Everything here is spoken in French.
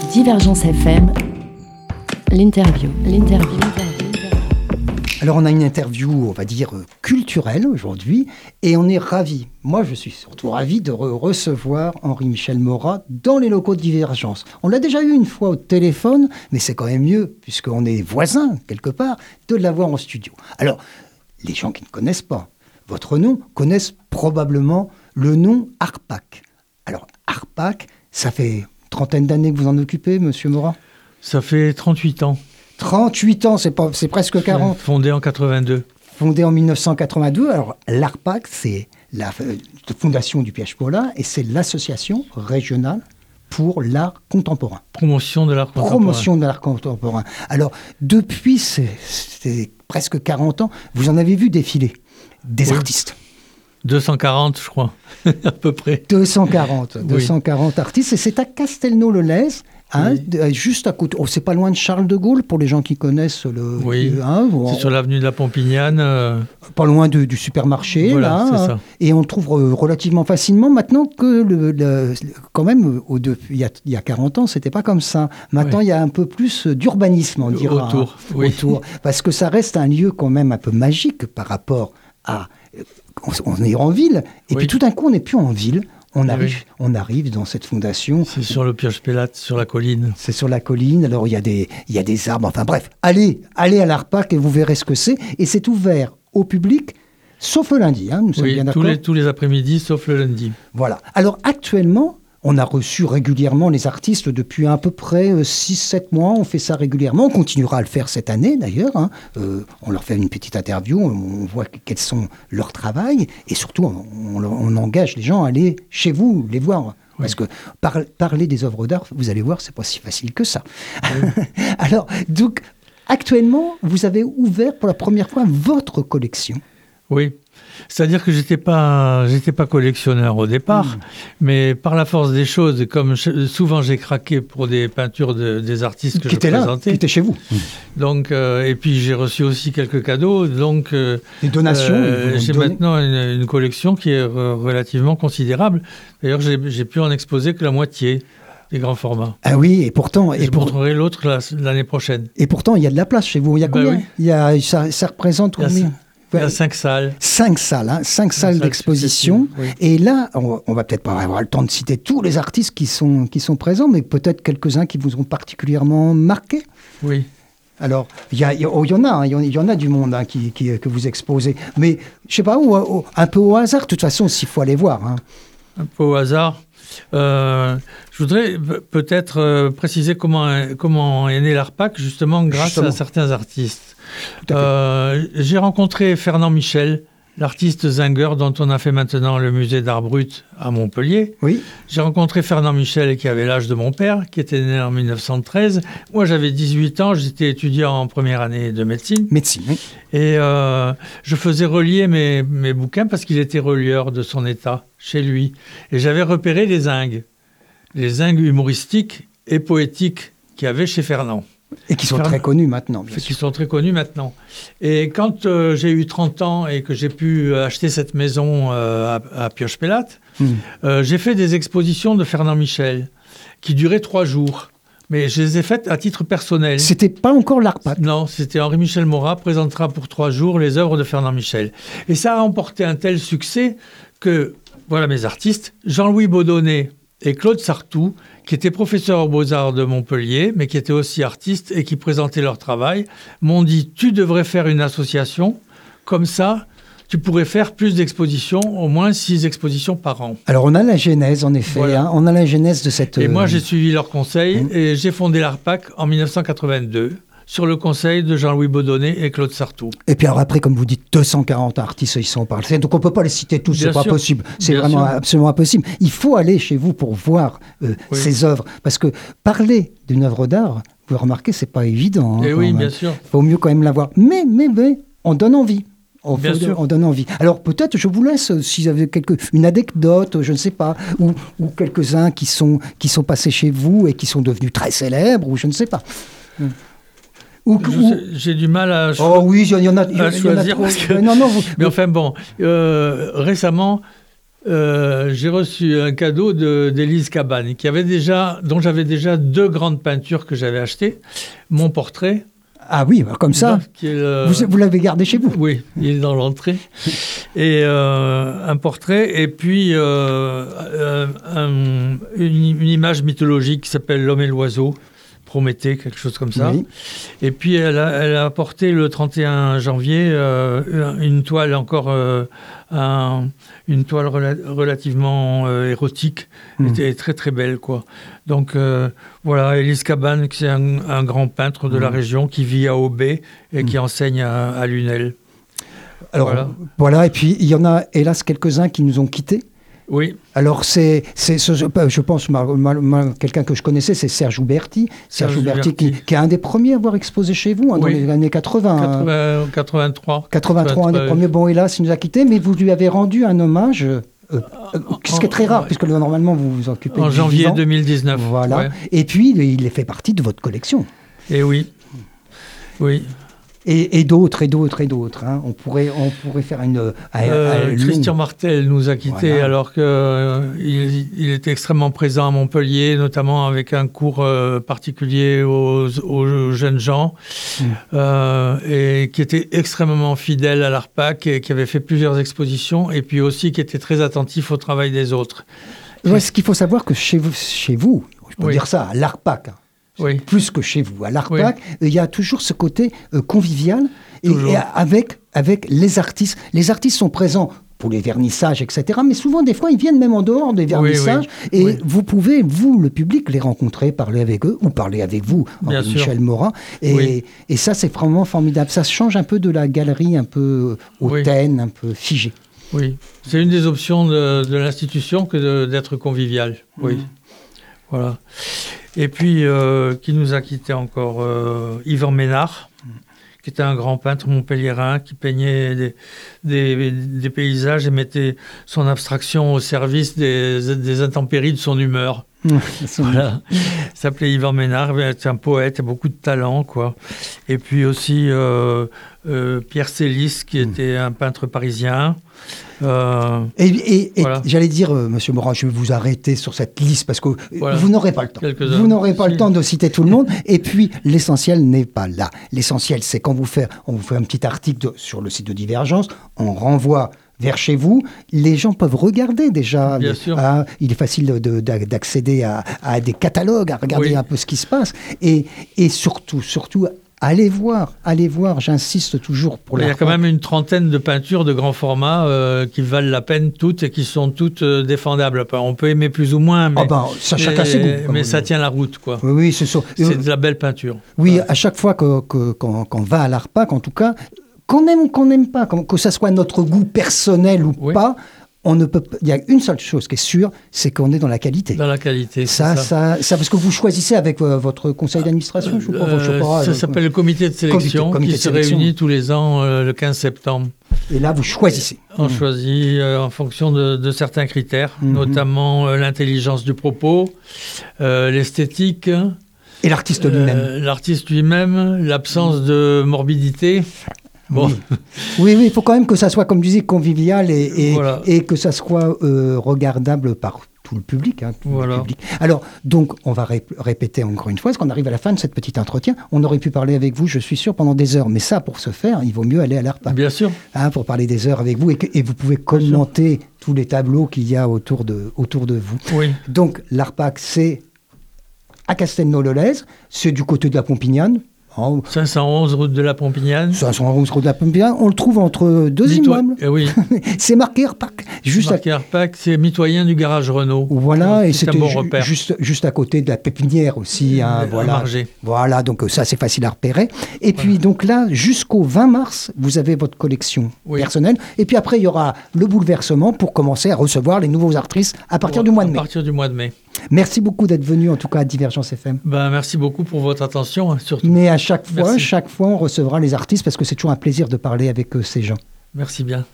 Divergence FM, l'interview. Alors on a une interview, on va dire, culturelle aujourd'hui, et on est ravis. Moi, je suis surtout ravi de recevoir Henri-Michel Maurat dans les locaux de Divergence. On l'a déjà eu une fois au téléphone, mais c'est quand même mieux, puisqu'on est voisins, quelque part, de l'avoir en studio. Alors, les gens qui ne connaissent pas votre nom connaissent probablement le nom Arpac. Alors, Arpac, ça fait une trentaine d'années que vous en occupez, monsieur Maurat ? Ça fait 38 ans. 38 ans, c'est presque 40. Fondé en 82. Fondé en 1982. Alors, l'ARPAC, c'est la fondation du Piège Paulin et c'est l'association régionale pour l'art contemporain. Promotion de l'art contemporain. Promotion de l'art contemporain. Alors, depuis c'est presque 40 ans, vous en avez vu défiler des artistes. 240, je crois, à peu près. 240 artistes. Et c'est à Castelnau-le-Lez, juste à côté. Oh, c'est pas loin de Charles de Gaulle, pour les gens qui connaissent le... Oui, c'est sur l'avenue de la Pompignane. Pas loin du supermarché, voilà, là. C'est ça. Et on trouve relativement facilement, maintenant que, quand même, il y a 40 ans, c'était pas comme ça. Maintenant, il y a un peu plus d'urbanisme, on dira. Autour. Parce que ça reste un lieu quand même un peu magique par rapport à... On est en ville, et puis tout d'un coup, on n'est plus en ville. On arrive dans cette fondation. C'est sur le Pioche-Pélate, sur la colline. C'est sur la colline, alors il y a des arbres. Enfin bref, allez à l'Arpac et vous verrez ce que c'est. Et c'est ouvert au public, sauf le lundi. Nous sommes bien d'accord. tous les après-midi, sauf le lundi. Voilà. Alors actuellement, on a reçu régulièrement les artistes depuis à peu près 6-7 mois. On fait ça régulièrement. On continuera à le faire cette année d'ailleurs. On leur fait une petite interview. On voit quels sont leurs travails. Et surtout, on engage les gens à aller chez vous, les voir. Oui. Parce que parler des œuvres d'art, vous allez voir, c'est pas si facile que ça. Oui. Alors, donc, actuellement, vous avez ouvert pour la première fois votre collection. Oui. C'est-à-dire que j'étais pas collectionneur au départ, mais par la force des choses, comme souvent j'ai craqué pour des peintures des artistes que je présentais. Qui étaient chez vous. Donc, et puis j'ai reçu aussi quelques cadeaux. Donc, des donations. J'ai maintenant une collection qui est relativement considérable. D'ailleurs, j'ai pu en exposer que la moitié des grands formats. Ah oui, et pourtant... Je montrerai l'autre l'année prochaine. Et pourtant, il y a de la place chez vous. Il y a combien ? Oui. Ça représente combien ? Il y a 5 salles. 5 salles d'exposition. Oui. Et là, on va peut-être pas avoir le temps de citer tous les artistes qui sont présents, mais peut-être quelques-uns qui vous ont particulièrement marqué. Oui. Alors, il y en a du monde que vous exposez. Mais, je sais pas, un peu au hasard, de toute façon, s'il faut aller voir. Un peu au hasard. Je voudrais peut-être préciser comment est né l'ARPAC, justement grâce à certains artistes. J'ai rencontré Fernand Michel, l'artiste zingueur dont on a fait maintenant le musée d'art brut à Montpellier. Oui. J'ai rencontré Fernand Michel qui avait l'âge de mon père, qui était né en 1913. Moi, j'avais 18 ans, j'étais étudiant en première année de médecine. Oui. Et je faisais relier mes bouquins parce qu'il était relieur de son état chez lui. Et j'avais repéré les zingues humoristiques et poétiques qu'il y avait chez Fernand. Et qui sont très connus maintenant, bien sûr. Qui sont très connus maintenant. Et quand j'ai eu 30 ans et que j'ai pu acheter cette maison à Pioche-Pélate, j'ai fait des expositions de Fernand Michel qui duraient 3 jours. Mais je les ai faites à titre personnel. C'était pas encore l'ARPAC. Non, c'était Henri-Michel Maurat présentera pour 3 jours les œuvres de Fernand Michel. Et ça a remporté un tel succès que, voilà mes artistes, Jean-Louis Baudonnet et Claude Sartou, qui étaient professeurs aux Beaux-Arts de Montpellier, mais qui étaient aussi artistes et qui présentaient leur travail, m'ont dit « Tu devrais faire une association, comme ça, tu pourrais faire plus d'expositions, au moins 6 expositions par an. » Alors, on a la genèse, en effet. Voilà. On a la genèse de cette... Et moi, j'ai suivi leurs conseils et j'ai fondé l'ARPAC en 1982. Sur le conseil de Jean-Louis Baudonnet et Claude Sartou. Et puis alors après, comme vous dites, 240 artistes, ils sont parlés. Donc on ne peut pas les citer tous, c'est pas possible. C'est vraiment absolument impossible. Il faut aller chez vous pour voir ces œuvres. Parce que parler d'une œuvre d'art, vous remarquez, c'est pas évident. Et oui, bien sûr. Il vaut mieux quand même la voir. Mais on donne envie. On donne envie. Alors peut-être, je vous laisse, si vous avez une anecdote, je ne sais pas, ou quelques-uns qui sont passés chez vous et qui sont devenus très célèbres, ou je ne sais pas. J'ai du mal à choisir. Oh oui, il y en a choisir. Non, Mais enfin bon, récemment, j'ai reçu un cadeau d'Élise Cabane, dont j'avais déjà 2 grandes peintures que j'avais achetées. Mon portrait. Ah oui, comme ça, vous l'avez gardé chez vous? Oui, il est dans l'entrée. Et un portrait, et puis une image mythologique qui s'appelle L'homme et l'oiseau, Prométhée, quelque chose comme ça. Oui. Et puis elle a apporté le 31 janvier une toile une toile relativement érotique, était très très belle, quoi. Donc voilà, Élise Cabane, c'est un grand peintre de la région qui vit à Aubais et qui enseigne à Lunel. Alors voilà, et puis il y en a hélas quelques-uns qui nous ont quittés. Oui. Alors, je pense, quelqu'un que je connaissais, c'est Serge Houberti. Serge Houberti, qui est un des premiers à avoir exposé chez vous, dans les années 80. 83. 83, un des premiers. Bon, hélas, il nous a quittés, mais vous lui avez rendu un hommage, ce qui est très rare, puisque normalement, vous vous occupez en janvier 2019. Voilà. Ouais. Et puis, il fait partie de votre collection. Et oui. Oui. Et d'autres. Hein. On pourrait faire une... Christian Martel nous a quittés, alors qu'il était extrêmement présent à Montpellier, notamment avec un cours particulier aux jeunes gens, et qui était extrêmement fidèle à l'ARPAC et qui avait fait plusieurs expositions, et puis aussi qui était très attentif au travail des autres. Ouais, ce qu'il faut savoir que chez vous, je peux dire ça, à l'ARPAC, oui. Plus que chez vous. À l'ARPAC, il y a toujours ce côté convivial et avec les artistes. Les artistes sont présents pour les vernissages, etc. Mais souvent, des fois, ils viennent même en dehors des vernissages. Et vous pouvez, vous, le public, les rencontrer, parler avec eux ou parler avec vous, Michel Morin. Et ça, c'est vraiment formidable. Ça change un peu de la galerie un peu hautaine, un peu figée. Oui, c'est une des options de l'institution que d'être convivial. Oui, voilà. Et puis, qui nous a quittés encore, Yvan Ménard, qui était un grand peintre montpelliérain, qui peignait des paysages et mettait son abstraction au service des intempéries de son humeur. Voilà. Il s'appelait Yvan Ménard, c'est un poète, a beaucoup de talent, quoi. Et puis aussi Pierre Célis, qui était un peintre parisien. Et j'allais dire, Monsieur Morin, je vais vous arrêter sur cette liste parce que vous n'aurez pas le temps. Vous n'aurez pas le temps de citer tout le monde. Et puis, l'essentiel n'est pas là. L'essentiel, c'est quand on vous fait un petit article sur le site de Divergence, on renvoie vers chez vous, les gens peuvent regarder déjà. Bien sûr. Il est facile d'accéder à des catalogues, à regarder un peu ce qui se passe. Et surtout, allez voir, j'insiste toujours pour Il y a quand même une trentaine de peintures de grand format qui valent la peine toutes et qui sont toutes défendables. On peut aimer plus ou moins, mais, chacun ses goûts. Mais ça tient la route, quoi. Oui, c'est ça. C'est de la belle peinture. Oui, à chaque fois qu'on va à l'ARPAC, en tout cas, qu'on aime ou qu'on n'aime pas, que ça soit notre goût personnel ou pas, on ne peut. Il y a une seule chose qui est sûre, c'est qu'on est dans la qualité. Dans la qualité. Ça, parce que vous choisissez avec votre conseil d'administration, je crois. Ça s'appelle le comité de sélection qui se réunit tous les ans le 15 septembre. Et là, vous choisissez. On choisit en fonction de certains critères, notamment l'intelligence du propos, l'esthétique. Et l'artiste lui-même. L'artiste lui-même, l'absence de morbidité. Bon. Oui, il faut quand même que ça soit, comme je disais, convivial et que ça soit regardable par tout le public. Le public. Alors, donc, on va répéter encore une fois, parce qu'on arrive à la fin de cette petite entretien. On aurait pu parler avec vous, je suis sûr, pendant des heures. Mais ça, pour ce faire, il vaut mieux aller à l'ARPAC. Bien sûr. Pour parler des heures avec vous et vous pouvez commenter tous les tableaux qu'il y a autour de vous. Oui. Donc, l'ARPAC, c'est à Castelnau-le-Lez, c'est du côté de la Pompignane. 511 route de la Pompignane. 511 route de la Pompignane. On le trouve entre deux immeubles. Oui. C'est marqué ARPAC. ARPAC, c'est mitoyen du garage Renault. Voilà, et c'était un bon repère. Juste à côté de la pépinière aussi. Voilà, donc ça c'est facile à repérer. Et puis donc là, jusqu'au 20 mars, vous avez votre collection personnelle. Et puis après, il y aura le bouleversement pour commencer à recevoir les nouveaux artistes à partir du mois de mai. À partir du mois de mai. Merci beaucoup d'être venu en tout cas à Divergence FM. Merci beaucoup pour votre attention surtout. Mais à chaque fois, on recevra les artistes parce que c'est toujours un plaisir de parler avec ces gens. Merci bien.